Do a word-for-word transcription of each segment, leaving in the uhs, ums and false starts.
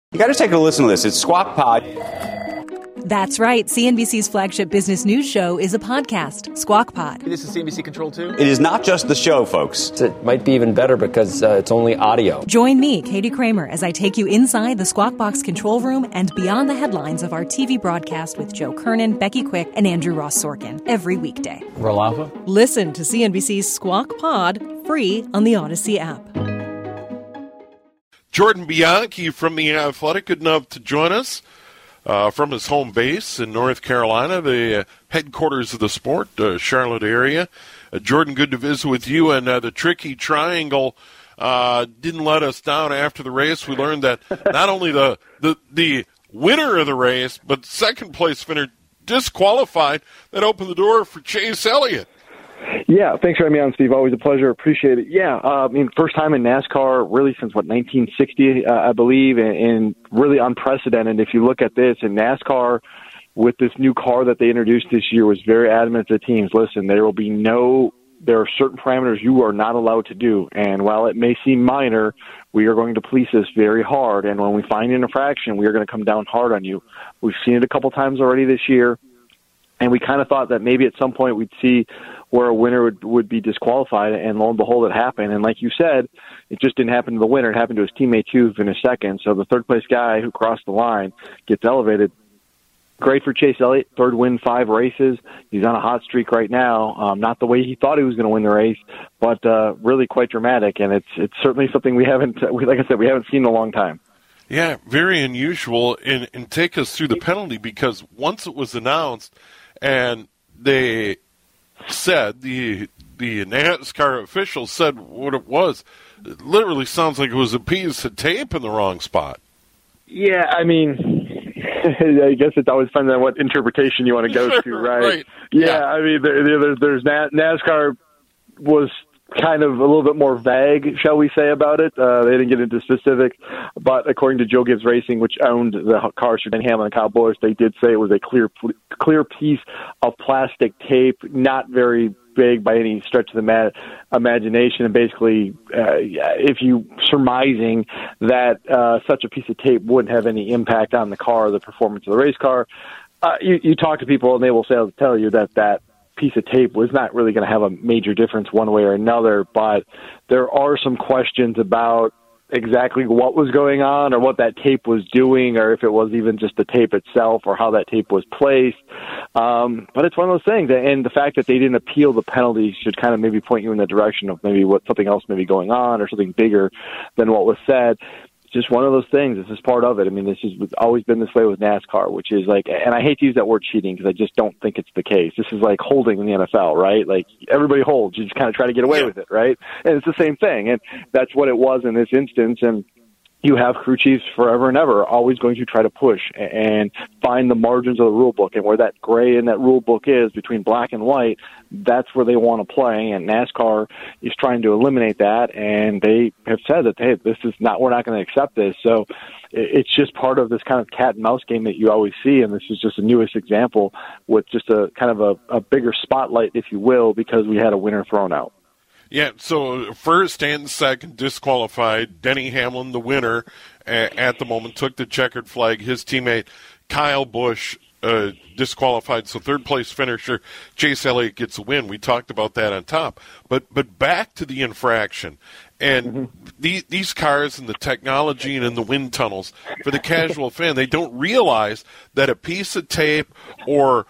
You got to take a listen to this. It's Squawk Pod. That's right. C N B C's flagship business news show is a podcast, Squawk Pod. This is C N B C Control two? It is not just the show, folks. It might be even better because uh, it's only audio. Join me, Katie Kramer, as I take you inside the Squawk Box control room and beyond the headlines of our T V broadcast with Joe Kernan, Becky Quick, and Andrew Ross Sorkin every weekday. Roll Alpha? Listen to C N B C's Squawk Pod free on the Odyssey app. Jordan Bianchi from The Athletic, good enough to join us uh, from his home base in North Carolina, the uh, headquarters of the sport, uh, Charlotte area. Uh, Jordan, good to visit with you. And uh, the tricky triangle uh, didn't let us down after the race. We learned that not only the, the, the winner of the race, but second place finisher disqualified. That opened the door for Chase Elliott. Yeah, thanks for having me on, Steve. Always a pleasure. Appreciate it. Yeah, uh, I mean, first time in NASCAR really since, what, nineteen sixty, uh, I believe, and, and really unprecedented. If you look at this, in NASCAR, with this new car that they introduced this year, was very adamant to the teams, listen, there will be no, there are certain parameters you are not allowed to do. And while it may seem minor, we are going to police this very hard. And when we find an infraction, we are going to come down hard on you. We've seen it a couple times already this year. And we kind of thought that maybe at some point we'd see where a winner would, would be disqualified, and lo and behold, it happened. And like you said, it just didn't happen to the winner. It happened to his teammate, too, who finished second. So the third-place guy who crossed the line gets elevated. Great for Chase Elliott, third win, five races. He's on a hot streak right now. Um, not the way he thought he was going to win the race, but uh, really quite dramatic. And it's it's certainly something we haven't, like I said, we haven't seen in a long time. Yeah, very unusual. And, and take us through the penalty, because once it was announced, and they said, the the NASCAR officials said what it was, it literally sounds like it was a piece of tape in the wrong spot. Yeah, I mean, I guess it always depends on what interpretation you want to go sure, to, right? right. Yeah, yeah, I mean, there, there, there's NASCAR was kind of a little bit more vague, shall we say, about it. Uh, they didn't get into specifics, but according to Joe Gibbs Racing, which owned the cars for Dan Hamlin and Kyle Busch, they did say it was a clear, clear piece of plastic tape, not very big by any stretch of the ma- imagination, and basically, uh, if you surmising that uh, such a piece of tape wouldn't have any impact on the car or the performance of the race car, uh, you, you talk to people and they will say, tell you that that piece of tape was not really going to have a major difference one way or another, but there are some questions about exactly what was going on or what that tape was doing, or if it was even just the tape itself or how that tape was placed. Um, but it's one of those things, and the fact that they didn't appeal the penalty should kind of maybe point you in the direction of maybe what something else may be going on or something bigger than what was said. Just one of those things. This is part of it. I mean, this has always been this way with NASCAR, which is like, and I hate to use that word cheating because I just don't think it's the case. This is like holding in the N F L, right? Like everybody holds. You just kind of try to get away yeah. with it, right? And it's the same thing. And that's what it was in this instance. And you have crew chiefs forever and ever always going to try to push and find the margins of the rule book, and where that gray in that rule book is between black and white, that's where they want to play. And NASCAR is trying to eliminate that, and they have said that, hey, this is not, we're not going to accept this. So it's just part of this kind of cat and mouse game that you always see, and this is just the newest example with just a kind of a, a bigger spotlight, if you will, because we had a winner thrown out. Yeah, so first and second disqualified. Denny Hamlin, the winner at the moment, took the checkered flag. His teammate Kyle Busch uh, disqualified. So third place finisher Chase Elliott gets a win. We talked about that on top. But but back to the infraction. And mm-hmm. the, these cars and the technology and in the wind tunnels, for the casual fan, they don't realize that a piece of tape or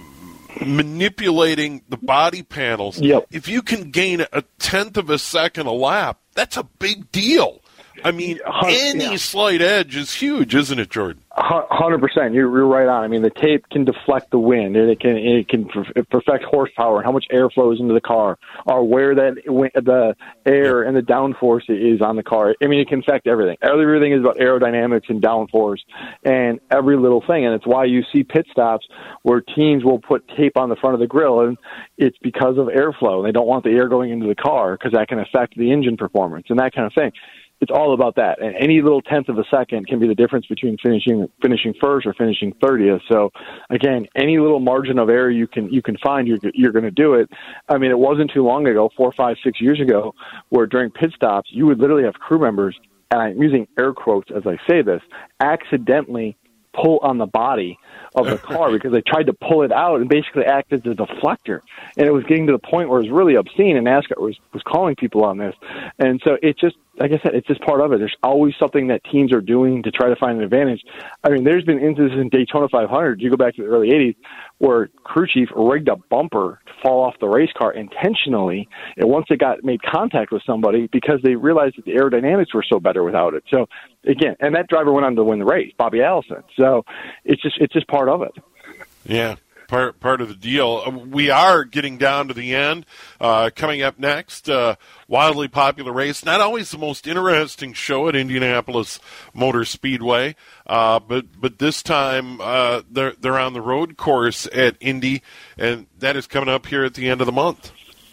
manipulating the body panels, yep. if you can gain a tenth of a second a lap, that's a big deal. I mean, any yeah. slight edge is huge, isn't it, Jordan? one hundred percent. You're, you're right on. I mean, the tape can deflect the wind, and it can it can perfect horsepower and how much air flows into the car, or where that the air and the downforce is on the car. I mean, it can affect everything. Everything is about aerodynamics and downforce and every little thing, and it's why you see pit stops where teams will put tape on the front of the grill, and it's because of airflow. They don't want the air going into the car because that can affect the engine performance and that kind of thing. It's all about that, and any little tenth of a second can be the difference between finishing finishing first or finishing thirtieth. So, again, any little margin of error you can you can find, you're you're going to do it. I mean, it wasn't too long ago, four, five, six years ago, where during pit stops you would literally have crew members and I'm using air quotes as I say this, accidentally pull on the body of the car because they tried to pull it out and basically act as a deflector. And it was getting to the point where it was really obscene, and NASCAR was, was calling people on this. And so it just, like I said, it's just part of it. There's always something that teams are doing to try to find an advantage. I mean, there's been instances in Daytona five hundred, you go back to the early eighties, where crew chief rigged a bumper to fall off the race car intentionally, and once it got made contact with somebody because they realized that the aerodynamics were so better without it. So, again, and that driver went on to win the race, Bobby Allison. So it's just it's just part of it. Yeah. Part part of the deal. We are getting down to the end. Uh, coming up next, uh, wildly popular race. Not always the most interesting show at Indianapolis Motor Speedway, uh, but but this time uh, they're they're on the road course at Indy, and that is coming up here at the end of the month.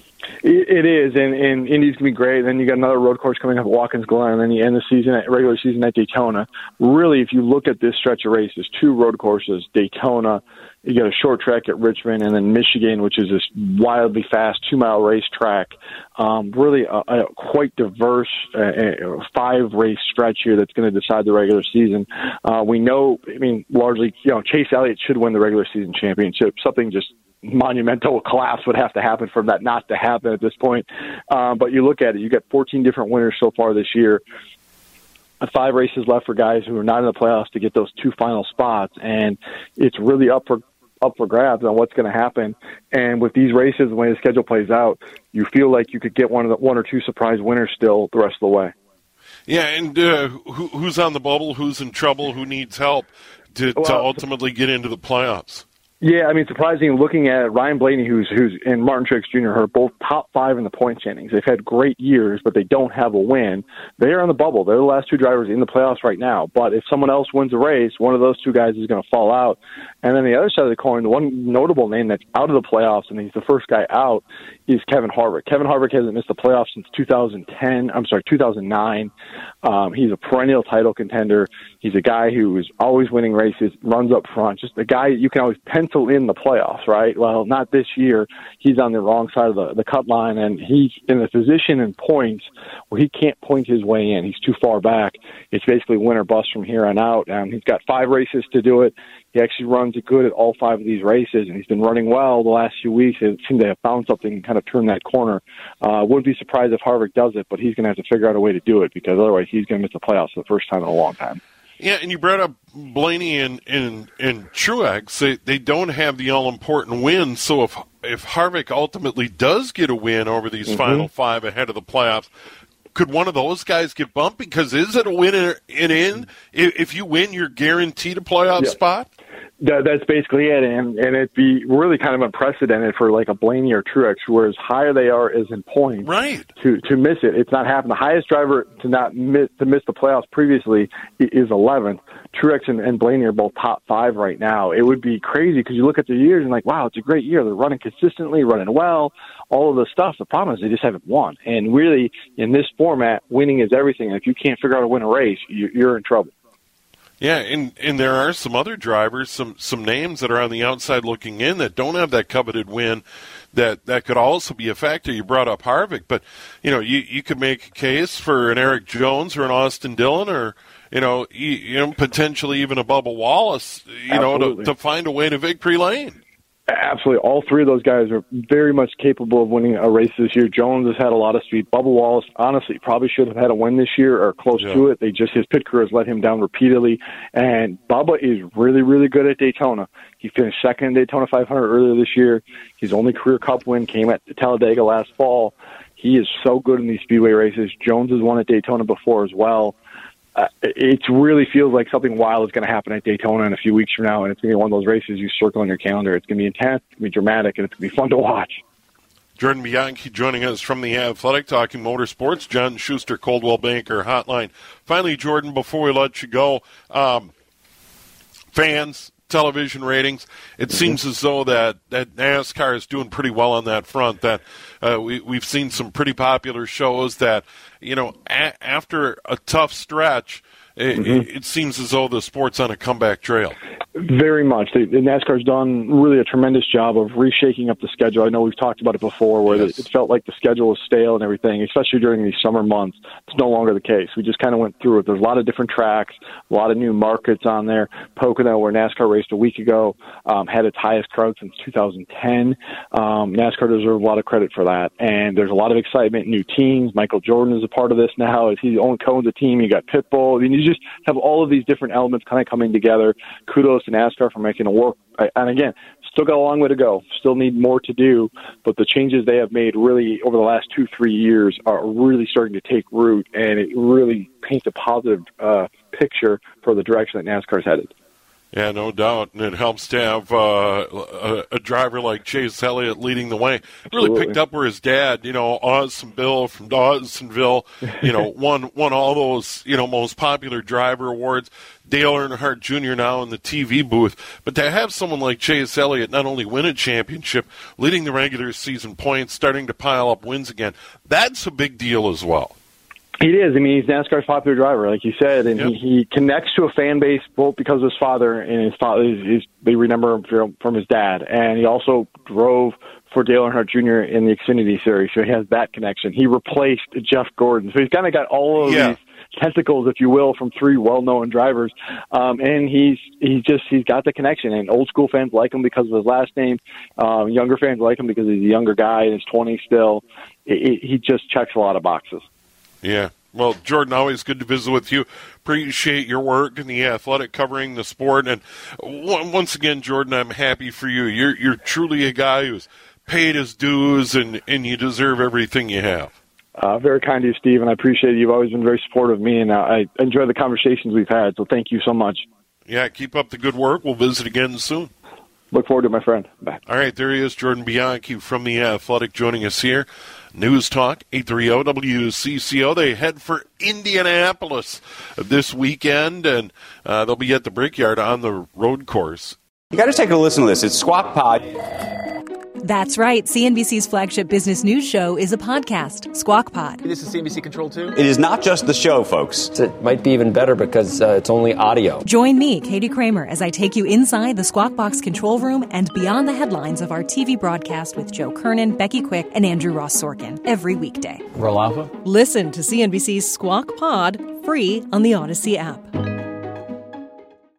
It is, and, and Indy's going to be great. Then you got another road course coming up at Watkins Glen, and then you end the season at regular season at Daytona. Really, if you look at this stretch of races, two road courses, Daytona, you got a short track at Richmond, and then Michigan, which is this wildly fast two-mile racetrack. Um, really a, a quite diverse uh, five-race stretch here that's going to decide the regular season. Uh, we know, I mean, largely, you know, Chase Elliott should win the regular season championship. Something just monumental collapse would have to happen for that not to happen at this point. Um, but you look at it, you got fourteen different winners so far this year. Five races left for guys who are not in the playoffs to get those two final spots, and it's really up for up for grabs on what's going to happen. And with these races, the way the schedule plays out, you feel like you could get one of the one or two surprise winners still the rest of the way. Yeah, and uh, who, who's on the bubble? Who's in trouble? Who needs help to, well, to ultimately get into the playoffs? Yeah, I mean, surprising looking at Ryan Blaney, who's who's and Martin Truex Junior are both top five in the point standings. They've had great years, but they don't have a win. They're on the bubble. They're the last two drivers in the playoffs right now. But if someone else wins a race, one of those two guys is going to fall out. And then the other side of the coin, the one notable name that's out of the playoffs, and he's the first guy out, is Kevin Harvick. Kevin Harvick hasn't missed the playoffs since two thousand ten. I'm sorry, two thousand nine. Um, he's a perennial title contender. He's a guy who is always winning races, runs up front, just a guy you can always pencil in the playoffs, right? Well, not this year. He's on the wrong side of the, the cut line, and he's in a position in points where he can't point his way in. He's too far back. It's basically win or bust from here on out. Um, he's got five races to do it. He actually runs good at all five of these races, and he's been running well the last few weeks. It seemed to have found something and kind of turned that corner. Uh, wouldn't be surprised if Harvick does it, but he's going to have to figure out a way to do it because otherwise he's going to miss the playoffs for the first time in a long time. Yeah, and you brought up Blaney and, and, and Truex. They, they don't have the all-important win, so if if Harvick ultimately does get a win over these mm-hmm. final five ahead of the playoffs, could one of those guys get bumped? Because is it a win and in? If you win, you're guaranteed a playoff yeah. spot? That, that's basically it, and, and it'd be really kind of unprecedented for like a Blaney or Truex, where as higher they are as in points, right. to to miss it. It's not happened. The highest driver to not miss to miss the playoffs previously is eleventh. Truex and, and Blaney are both top five right now. It would be crazy because you look at the years and like, wow, it's a great year. They're running consistently, running well, all of the stuff. The problem is they just haven't won. And really, in this format, winning is everything. And if you can't figure out how to win a race, you, you're in trouble. Yeah, and, and there are some other drivers, some some names that are on the outside looking in that don't have that coveted win that, that could also be a factor. You brought up Harvick, but, you know, you, you could make a case for an Eric Jones or an Austin Dillon or, you know, you, you know potentially even a Bubba Wallace, you Absolutely. know, to, to find a way to victory lane. Absolutely. All three of those guys are very much capable of winning a race this year. Jones has had a lot of speed. Bubba Wallace, honestly, probably should have had a win this year or close yeah. to it. They just, his pit crew has let him down repeatedly. And Bubba is really, really good at Daytona. He finished second in Daytona five hundred earlier this year. His only career cup win came at Talladega last fall. He is so good in these speedway races. Jones has won at Daytona before as well. Uh, it really feels like something wild is going to happen at Daytona in a few weeks from now, and it's going to be one of those races you circle on your calendar. It's going to be intense, it's going to be dramatic, and it's going to be fun to watch. Jordan Bianchi joining us from The Athletic, talking motorsports. John Schuster, Coldwell Banker Hotline. Finally, Jordan, before we let you go, um, fans, television ratings, it mm-hmm. seems as though that, that NASCAR is doing pretty well on that front, that uh, we, we've seen some pretty popular shows that, you know, a- after a tough stretch, it, mm-hmm. it, it seems as though the sport's on a comeback trail. Very much. They, NASCAR's done really a tremendous job of reshaking up the schedule. I know we've talked about it before where yes. it felt like the schedule was stale and everything, especially during these summer months. It's no longer the case. We just kind of went through it. There's a lot of different tracks, a lot of new markets on there. Pocono, where NASCAR raced a week ago, um, had its highest crowd since two thousand ten. Um, NASCAR deserves a lot of credit for that. And there's a lot of excitement, new teams. Michael Jordan is a part of this now. He owns a team. You got Pitbull. I mean, you just have all of these different elements kind of coming together. Kudos to NASCAR for making it work. And again, still got a long way to go. Still need more to do. But the changes they have made really over the last two, three years are really starting to take root. And it really paints a positive uh, picture for the direction that NASCAR is headed. Yeah, no doubt, and it helps to have uh, a, a driver like Chase Elliott leading the way. Really Absolutely. picked up where his dad, you know, Austin Bill from Dawsonville, you know, won won all those, you know, most popular driver awards. Dale Earnhardt Junior now in the T V booth. But to have someone like Chase Elliott not only win a championship, leading the regular season points, starting to pile up wins again, that's a big deal as well. It is. I mean, he's NASCAR's popular driver, like you said, and yep. he, he connects to a fan base both because of his father and his father. He's, he's, they remember him from, from his dad, and he also drove for Dale Earnhardt Junior in the Xfinity Series, so he has that connection. He replaced Jeff Gordon, so he's kind of got all of yeah. these tentacles, if you will, from three well-known drivers, um, and he's he's just he's got the connection. And old school fans like him because of his last name. Um, younger fans like him because he's a younger guy in his twenties still. It, it, he just checks a lot of boxes. Yeah. Well, Jordan, always good to visit with you. Appreciate your work in the athletic, covering the sport. And once again, Jordan, I'm happy for you. You're you're truly a guy who's paid his dues, and, and you deserve everything you have. Uh, very kind of you, Steve, and I appreciate it. You've always been very supportive of me, and I enjoy the conversations we've had, so thank you so much. Yeah, keep up the good work. We'll visit again soon. Look forward to it, my friend. Bye. All right, there he is, Jordan Bianchi from The Athletic, joining us here. News Talk, eight thirty W C C O. They head for Indianapolis this weekend, and uh, they'll be at the Brickyard on the road course. You got to take a listen to this. It's Squawk Pod. That's right. C N B C's flagship business news show is a podcast, Squawk Pod. This is C N B C Control two. It is not just the show, folks. It might be even better because uh, it's only audio. Join me, Katie Kramer, as I take you inside the Squawk Box control room and beyond the headlines of our T V broadcast with Joe Kernan, Becky Quick, and Andrew Ross Sorkin every weekday. Roll Alpha. Listen to C N B C's Squawk Pod free on the Odyssey app.